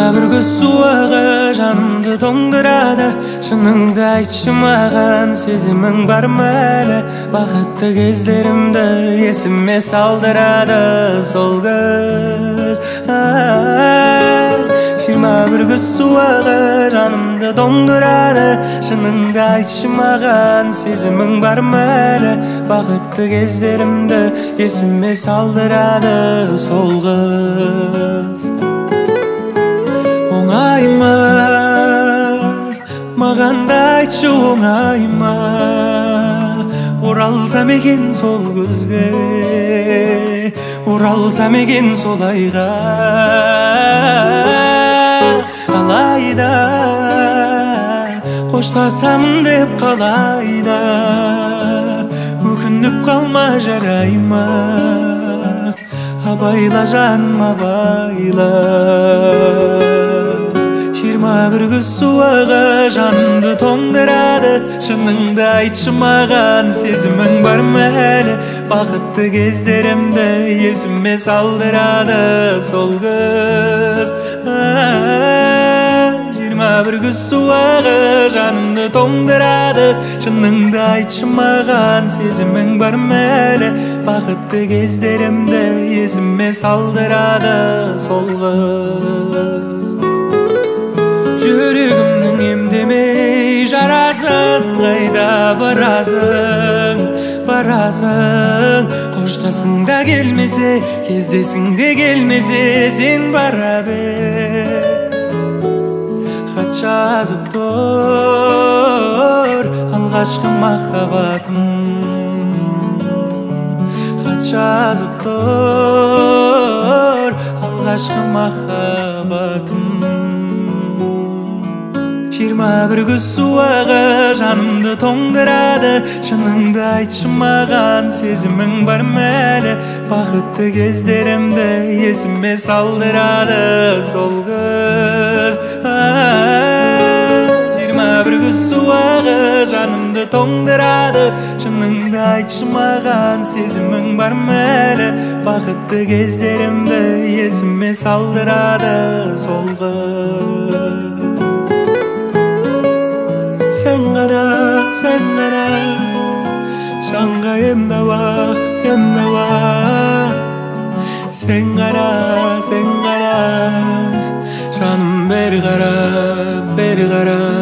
bir göz suağı janımdı toңдырады. Шыныңды айтшы маған, сезімің бар ма әлі? Бақытты кездерімді есіме салдырады сол көз. 21 göz suağı жанымды тоңдырады. Шыныңды айтшы маған, сезімің бар ма әлі? Бақытты кездерімді есіме салдырады сол қыз. Оңай ма, маған да айтшы оңай ма? Оралсам екен сол көзге, оралсам екен сол айға. Алайда қоштасамын деп қалайда, өкініп қалма жарай ма? Абайла жаным абайла. 21 göz suağı жанымды тоңдырады. Шыныңды айтшы маған, сезімің бар ма әлі? Бақытты кездерімді есіме салдырады сол көз. 21 göz suağı жанымды тоңдырады. Шыныңды айтшы маған, сезімің бар ма әлі? Бақытты кездерімді есіме салдырады сол қыз. Жүрегімнің емдемей жарасын, қайда барасың, барасың? Қоштасың да келмесе, кездесің де келмесе, сен бара бер. Хат жазып тұр алғашқы махаббатым, хат жазып тұр алғашқы махаббатым. 21 göz suağı жанымды тоңдырады. Шыныңды айтшы маған, сезімің бар ма әлі? Бақытты кездерімді есіме салдырады сол көз. 21 göz suağı жанымды тоңдырады. Шыныңды айтшы маған, сезімің бар ма әлі? Бақытты кездерімді есіме салдырады сол қыз. Sen qara, жанға емдауа, емдауа. Sen qara, жаным бері қара, бері қара.